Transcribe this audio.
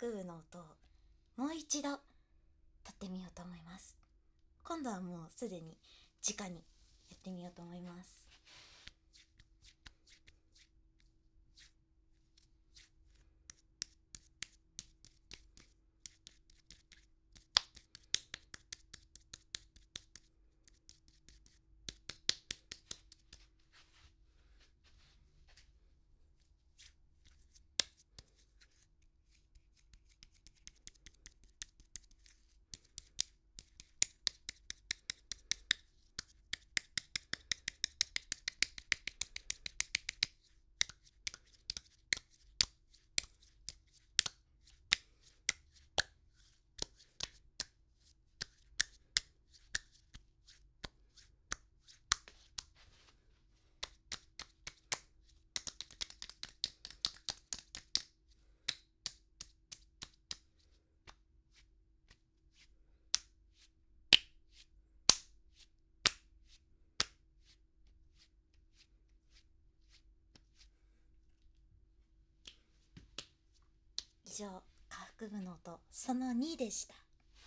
服部の音をもう一度撮ってみようと思います。今度はもうすでに直にやってみようと思います。以上、下腹部の音その2でした。